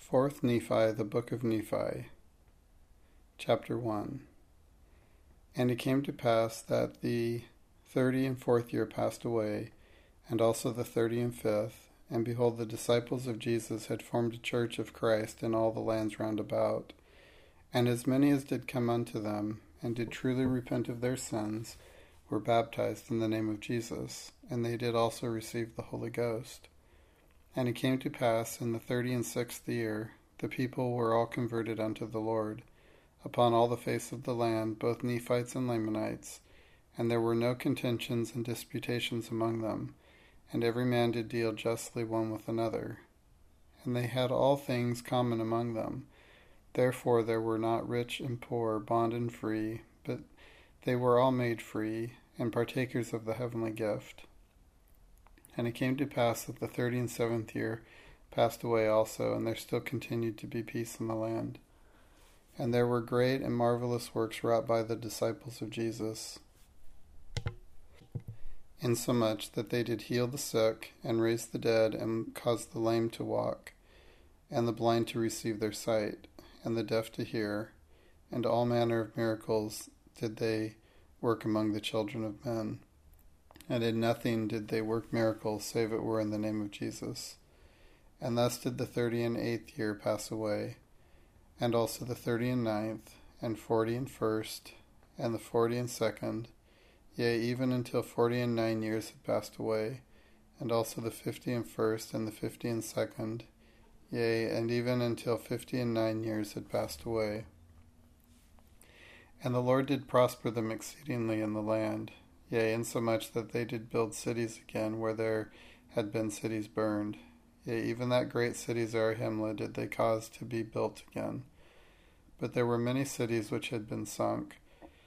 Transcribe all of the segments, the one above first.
4th Nephi, the Book of Nephi, Chapter 1. And it came to pass that the 30th year passed away, and also the 35th, and behold, the disciples of Jesus had formed a church of Christ in all the lands round about. And as many as did come unto them, and did truly repent of their sins, were baptized in the name of Jesus, and they did also receive the Holy Ghost. And it came to pass in the 36th year, the people were all converted unto the Lord, upon all the face of the land, both Nephites and Lamanites, and there were no contentions and disputations among them, and every man did deal justly one with another. And they had all things common among them. Therefore there were not rich and poor, bond and free, but they were all made free, and partakers of the heavenly gift. And it came to pass that the 37th year passed away also, and there still continued to be peace in the land. And there were great and marvelous works wrought by the disciples of Jesus, insomuch that they did heal the sick, and raise the dead, and cause the lame to walk, and the blind to receive their sight, and the deaf to hear, and all manner of miracles did they work among the children of men. And in nothing did they work miracles, save it were in the name of Jesus. And thus did the 38th year pass away, and also the 39th, and 41st, and the 42nd, yea, even until 49 years had passed away, and also the 51st, and the 52nd, yea, and even until 59 years had passed away. And the Lord did prosper them exceedingly in the land, yea, insomuch that they did build cities again where there had been cities burned. Yea, even that great city Zarahemla did they cause to be built again. But there were many cities which had been sunk,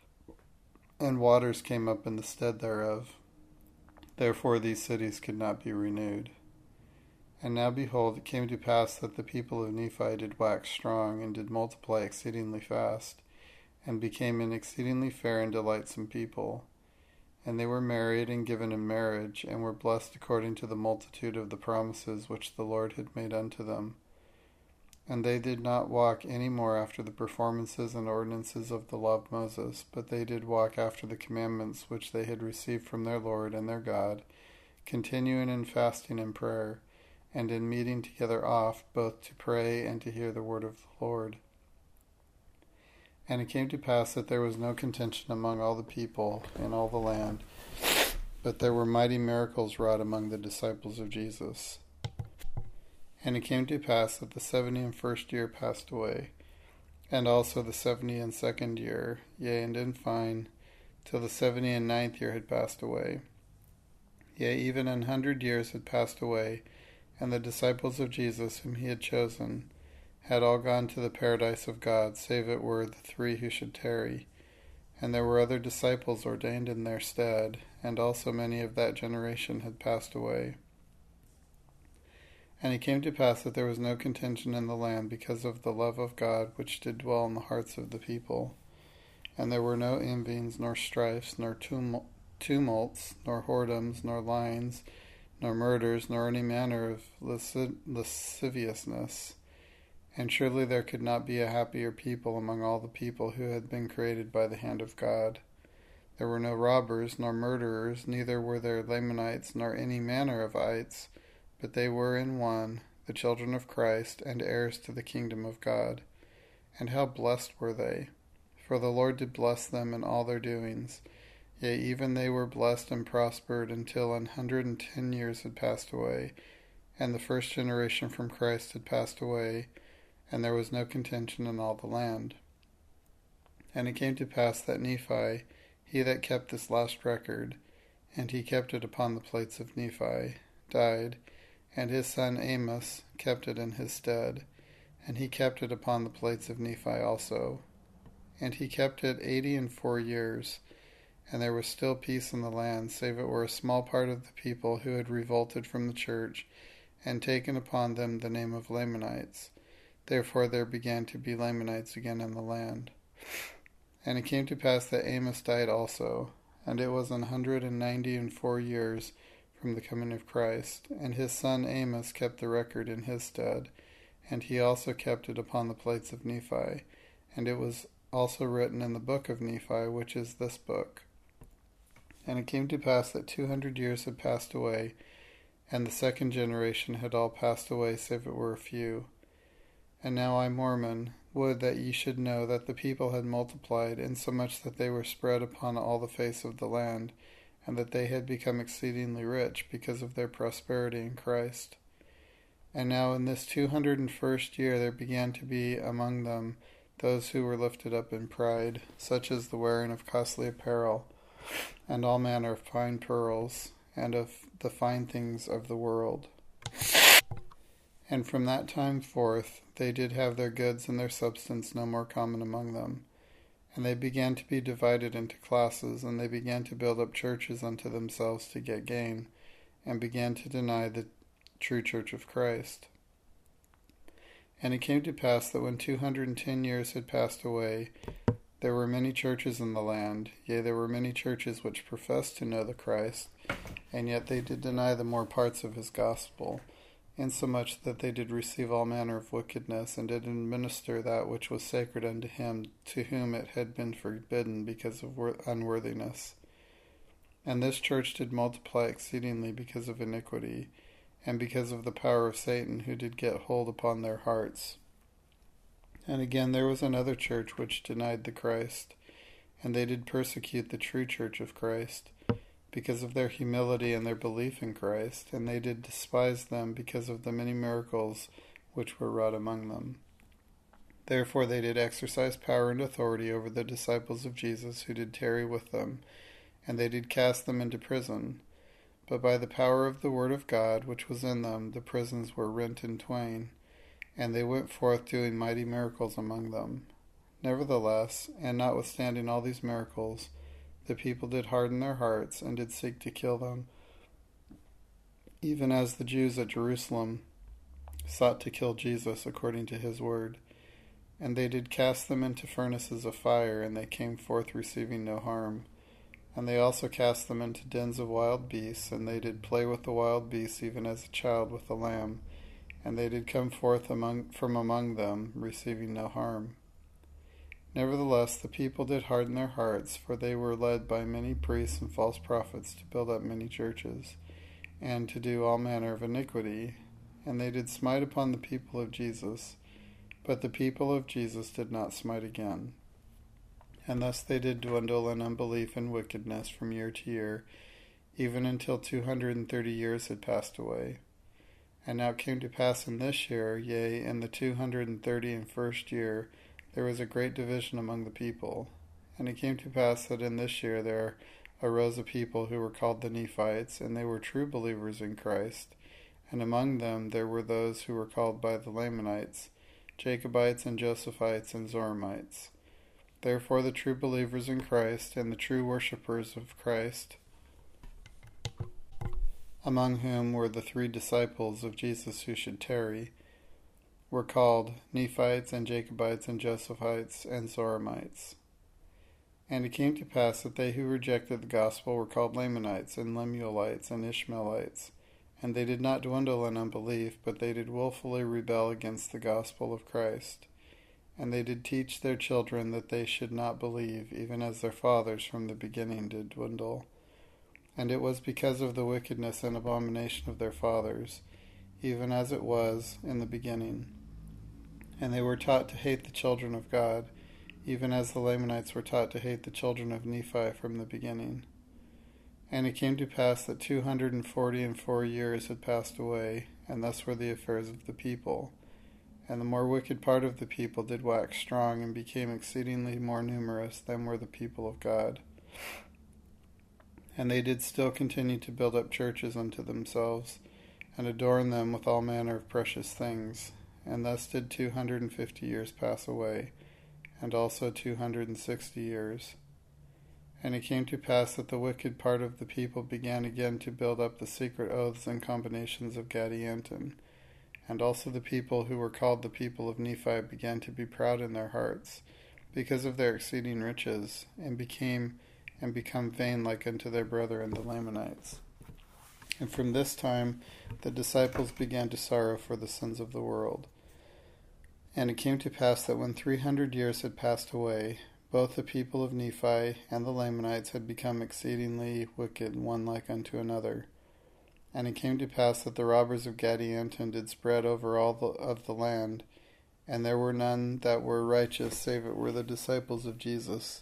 and waters came up in the stead thereof. Therefore these cities could not be renewed. And now behold, it came to pass that the people of Nephi did wax strong, and did multiply exceedingly fast, and became an exceedingly fair and delightsome people. And they were married and given in marriage, and were blessed according to the multitude of the promises which the Lord had made unto them. And they did not walk any more after the performances and ordinances of the law of Moses, but they did walk after the commandments which they had received from their Lord and their God, continuing in fasting and prayer, and in meeting together oft, both to pray and to hear the word of the Lord. And it came to pass that there was no contention among all the people in all the land, but there were mighty miracles wrought among the disciples of Jesus. And it came to pass that the 71st year passed away, and also the 72nd year, yea, and in fine, till the 79th year had passed away. Yea, even 100 years had passed away, and the disciples of Jesus whom he had chosen had all gone to the paradise of God, save it were the 3 who should tarry. And there were other disciples ordained in their stead, and also many of that generation had passed away. And it came to pass that there was no contention in the land because of the love of God which did dwell in the hearts of the people. And there were no envyings, nor strifes, nor tumults, nor whoredoms, nor lyings, nor murders, nor any manner of lasciviousness. And surely there could not be a happier people among all the people who had been created by the hand of God. There were no robbers, nor murderers, neither were there Lamanites, nor any manner of ites, but they were in one, the children of Christ, and heirs to the kingdom of God. And how blessed were they! For the Lord did bless them in all their doings. Yea, even they were blessed and prospered until 110 years had passed away, and the first generation from Christ had passed away, and there was no contention in all the land. And it came to pass that Nephi, he that kept this last record, and he kept it upon the plates of Nephi, died, and his son Amos kept it in his stead, and he kept it upon the plates of Nephi also. And he kept it 84 years, and there was still peace in the land, save it were a small part of the people who had revolted from the church, and taken upon them the name of Lamanites. Therefore there began to be Lamanites again in the land. And it came to pass that Amos died also, and it was 194 years from the coming of Christ, and his son Amos kept the record in his stead, and he also kept it upon the plates of Nephi, and it was also written in the book of Nephi, which is this book. And it came to pass that 200 years had passed away, and the second generation had all passed away, save it were a few. And now I, Mormon, would that ye should know that the people had multiplied, insomuch that they were spread upon all the face of the land, and that they had become exceedingly rich because of their prosperity in Christ. And now in this 201st year there began to be among them those who were lifted up in pride, such as the wearing of costly apparel, and all manner of fine pearls, and of the fine things of the world. And from that time forth they did have their goods and their substance no more common among them. And they began to be divided into classes, and they began to build up churches unto themselves to get gain, and began to deny the true church of Christ. And it came to pass that when 210 years had passed away, there were many churches in the land, yea, there were many churches which professed to know the Christ, and yet they did deny the more parts of his gospel, insomuch that they did receive all manner of wickedness, and did administer that which was sacred unto him, to whom it had been forbidden because of unworthiness. And this church did multiply exceedingly because of iniquity, and because of the power of Satan, who did get hold upon their hearts. And again there was another church which denied the Christ, and they did persecute the true church of Christ, because of their humility and their belief in Christ, and they did despise them because of the many miracles which were wrought among them. Therefore they did exercise power and authority over the disciples of Jesus who did tarry with them, and they did cast them into prison. But by the power of the word of God which was in them, the prisons were rent in twain, and they went forth doing mighty miracles among them. Nevertheless, and notwithstanding all these miracles, the people did harden their hearts, and did seek to kill them, even as the Jews at Jerusalem sought to kill Jesus according to his word. And they did cast them into furnaces of fire, and they came forth receiving no harm. And they also cast them into dens of wild beasts, and they did play with the wild beasts, even as a child with the lamb. And they did come forth from among them, receiving no harm. Nevertheless, the people did harden their hearts, for they were led by many priests and false prophets to build up many churches, and to do all manner of iniquity. And they did smite upon the people of Jesus, but the people of Jesus did not smite again. And thus they did dwindle in unbelief and wickedness from year to year, even until 230 years had passed away. And now it came to pass in this year, yea, in the 231st year, there was a great division among the people. And it came to pass that in this year there arose a people who were called the Nephites, and they were true believers in Christ. And among them there were those who were called by the Lamanites, Jacobites and Josephites and Zoramites. Therefore the true believers in Christ and the true worshippers of Christ, among whom were the 3 disciples of Jesus who should tarry, were called Nephites and Jacobites and Josephites and Zoramites. And it came to pass that they who rejected the gospel were called Lamanites and Lemuelites and Ishmaelites. And they did not dwindle in unbelief, but they did willfully rebel against the gospel of Christ. And they did teach their children that they should not believe, even as their fathers from the beginning did dwindle. And it was because of the wickedness and abomination of their fathers, even as it was in the beginning. And they were taught to hate the children of God, even as the Lamanites were taught to hate the children of Nephi from the beginning. And it came to pass that 244 years had passed away, and thus were the affairs of the people. And the more wicked part of the people did wax strong, and became exceedingly more numerous than were the people of God. And they did still continue to build up churches unto themselves, and adorn them with all manner of precious things. And thus did 250 years pass away, and also 260 years. And it came to pass that the wicked part of the people began again to build up the secret oaths and combinations of Gadianton. And also the people who were called the people of Nephi began to be proud in their hearts, because of their exceeding riches, and become vain like unto their brethren the Lamanites. And from this time the disciples began to sorrow for the sins of the world. And it came to pass that when 300 years had passed away, both the people of Nephi and the Lamanites had become exceedingly wicked, one like unto another. And it came to pass that the robbers of Gadianton did spread over all of the land, and there were none that were righteous, save it were the disciples of Jesus.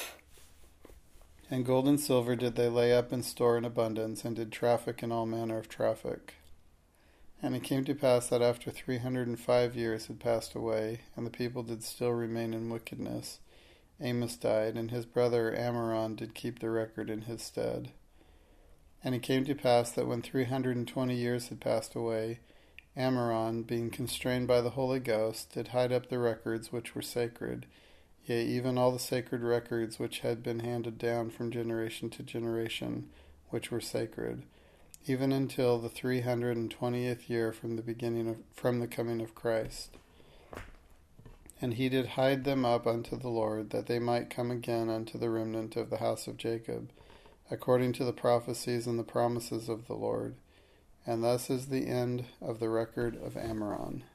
And gold and silver did they lay up in store in abundance, and did traffic in all manner of traffic. And it came to pass that after 305 years had passed away, and the people did still remain in wickedness, Amos died, and his brother Amaron did keep the record in his stead. And it came to pass that when 320 years had passed away, Amaron, being constrained by the Holy Ghost, did hide up the records which were sacred, yea, even all the sacred records which had been handed down from generation to generation, which were sacred, even until the 320th year from the coming of Christ. And he did hide them up unto the Lord, that they might come again unto the remnant of the house of Jacob, according to the prophecies and the promises of the Lord. And thus is the end of the record of Amaron.